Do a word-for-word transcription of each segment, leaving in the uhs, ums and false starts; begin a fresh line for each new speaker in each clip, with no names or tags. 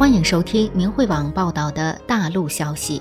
欢迎收听明慧网报道的大陆消息。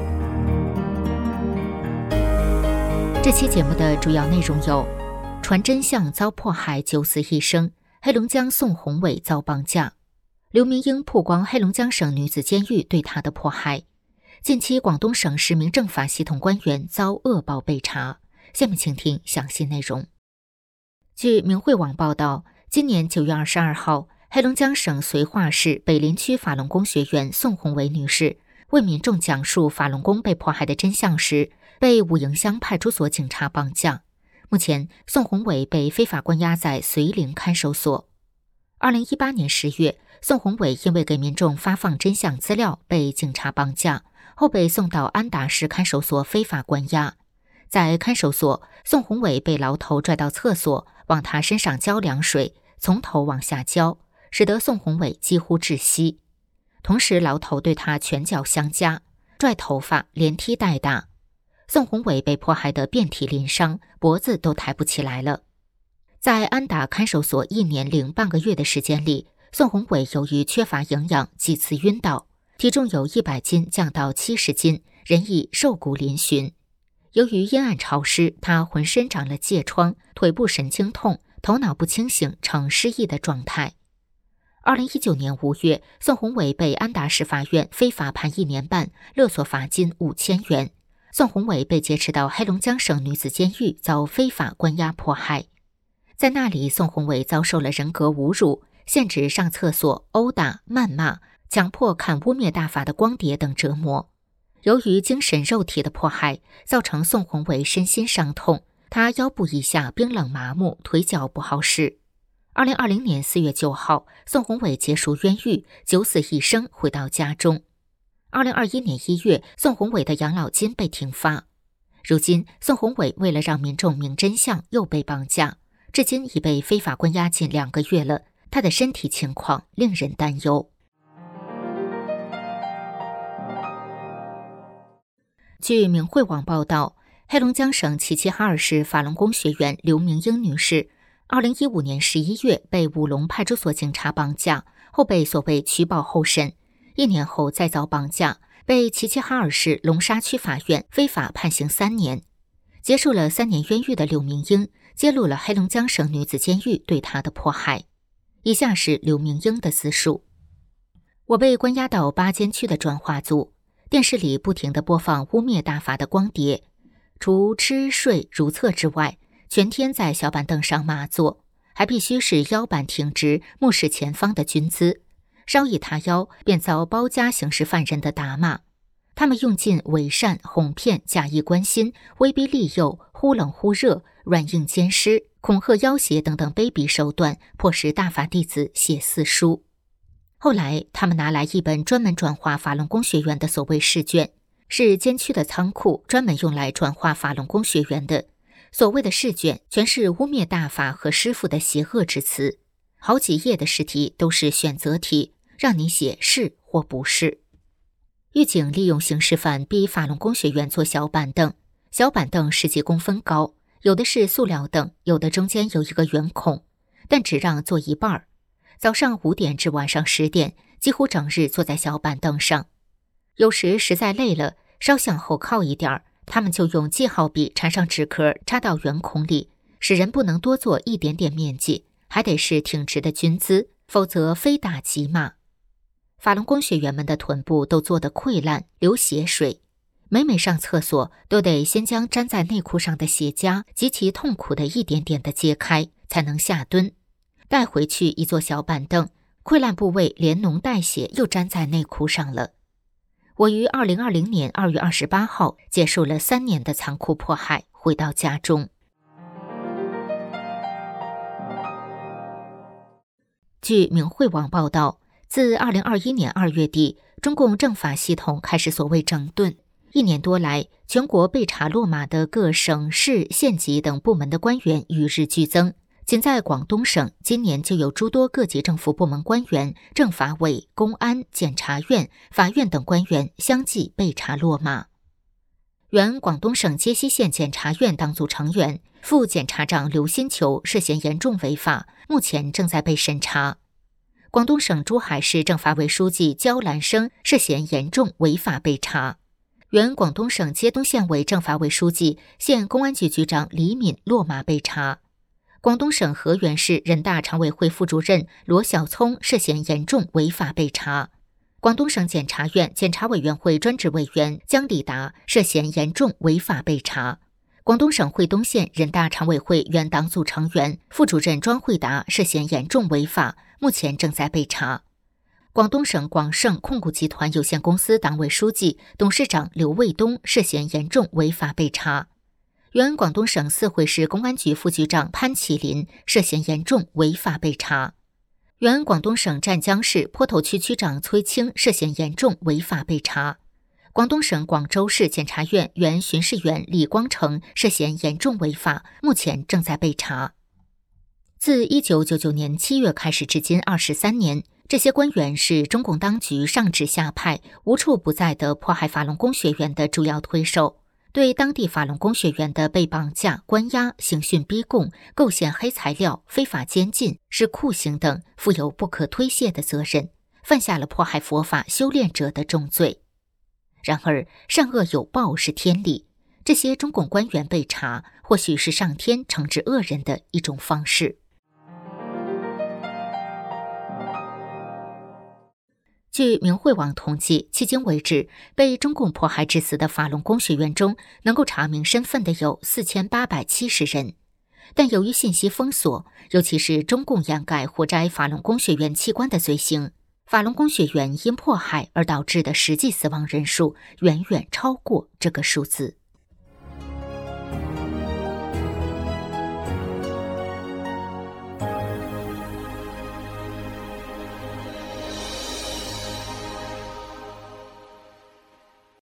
这期节目的主要内容有：传真相遭迫害，九死一生；黑龙江宋宏伟遭绑架；刘明英曝光黑龙江省女子监狱对她的迫害；近期广东省十名政法系统官员遭恶报被查。下面请听详细内容。据明慧网报道，今年九月二十二号，黑龙江省绥化市北林区法轮功学员宋宏伟女士为民众讲述法轮功被迫害的真相时，被武营乡派出所警察绑架。目前，宋宏伟被非法关押在绥宁看守所。二零一八年十月，宋宏伟因为给民众发放真相资料被警察绑架，后被送到安达市看守所非法关押。在看守所，宋宏伟被牢头拽到厕所，往他身上浇凉水，从头往下浇，使得宋宏伟几乎窒息。同时，牢头对他拳脚相加，拽头发，连踢带打。宋宏伟被迫害得遍体鳞伤，脖子都抬不起来了。在安达看守所一年零半个月的时间里，宋宏伟由于缺乏营养，几次晕倒，体重由一百斤降到七十斤，人已瘦骨嶙峋。由于阴暗潮湿，他浑身长了疥疮，腿部神经痛，头脑不清醒，呈失忆的状态。二零一九年五月，宋宏伟被安达市法院非法判一年半，勒索罚金五千元。宋宏伟被劫持到黑龙江省女子监狱，遭非法关押迫害。在那里，宋宏伟遭受了人格侮辱、限制上厕所、殴打、谩骂、强迫看污蔑大法的光碟等折磨。由于精神肉体的迫害，造成宋宏伟身心伤痛，他腰部以下冰冷麻木，腿脚不好使。二零二零年四月九号，宋宏伟结束冤狱，九死一生回到家中。二零二一年一月，宋宏伟的养老金被停发。如今，宋宏伟为了让民众明真相，又被绑架，至今已被非法关押近两个月了，他的身体情况令人担忧。据明慧网报道，黑龙江省齐齐哈尔市法轮功学员刘明英女士二零一五年十一月被武隆派出所警察绑架，后被所谓取保候审，一年后再遭绑架，被齐齐哈尔市龙沙区法院非法判刑三年。结束了三年冤狱的刘明英揭露了黑龙江省女子监狱对她的迫害。以下是刘明英的自述：我被关押到巴监区的转化组，电视里不停地播放污蔑大法的光碟，除吃睡如厕之外，全天在小板凳上码坐，还必须是腰板挺直，目视前方的军姿，稍一塌腰便遭包夹刑事犯人的打骂。他们用尽伪善、哄骗、假意关心、威逼利诱、忽冷忽热、软硬兼施、恐吓要挟等等卑鄙手段，迫使大法弟子写四书。后来，他们拿来一本专门转化法轮功学员的所谓试卷，是监区的仓库专门用来转化法轮功学员的。所谓的试卷全是污蔑大法和师父的邪恶之词，好几页的试题都是选择题，让你写是或不是。狱警利用刑事犯逼法轮功学员坐小板凳，小板凳十几公分高，有的是塑料凳，有的中间有一个圆孔，但只让坐一半儿。早上五点至晚上十点，几乎整日坐在小板凳上。有时实在累了，稍向后靠一点儿，他们就用记号笔缠上纸壳插到圆孔里，使人不能多坐一点点面积，还得是挺直的军姿，否则非打即骂。法轮功学员们的臀部都做得溃烂，流血水，每每上厕所都得先将粘在内裤上的血痂极其痛苦的一点点地揭开，才能下蹲。带回去一座小板凳，溃烂部位连脓带血又粘在内裤上了。我于二零二零年二月二十八号结束了三年的残酷迫害，回到家中。据明慧网报道，自二零二一年二月底，中共政法系统开始所谓整顿，一年多来，全国被查落马的各省市县级等部门的官员与日俱增。仅在广东省，今年就有诸多各级政府部门官员、政法委、公安、检察院、法院等官员相继被查落马。原广东省揭西县检察院党组成员、副检察长刘新球涉嫌严重违法，目前正在被审查。 广东省珠海市政法委书记焦兰生涉嫌严重违法被查。原广东省揭东县委政法委书记、县公安局局长李敏落马被查。广东省河源市人大常委会副主任罗小聪涉嫌严重违法被查。广东省检察院检察委员会专职委员姜礼达涉嫌严重违法被查。广东省惠东县人大常委会原党组成员、副主任庄慧达涉嫌严重违法，目前正在被查。广东省广盛控股集团有限公司党委书记、董事长刘卫东涉嫌严重违法被查。原广东省四会市公安局副局长潘启林涉嫌严重违法被查。原广东省湛江市坡头区区长崔清涉嫌严重违法被查。广东省广州市检察院原巡视员李光成涉嫌严重违法，目前正在被查。自一九九九年七月开始至今二十三年，这些官员是中共当局上至下派无处不在的迫害法轮功学员的主要推手，对当地法轮功学员的被绑架、关押、刑讯逼供、构陷黑材料、非法监禁、施酷刑等负有不可推卸的责任，犯下了迫害佛法修炼者的重罪。然而，善恶有报是天理，这些中共官员被查，或许是上天惩治恶人的一种方式。据明慧网统计，迄今为止，被中共迫害致死的法轮功学员中，能够查明身份的有四千八百七十人。但由于信息封锁，尤其是中共掩盖活摘法轮功学员器官的罪行，法轮功学员因迫害而导致的实际死亡人数远远超过这个数字。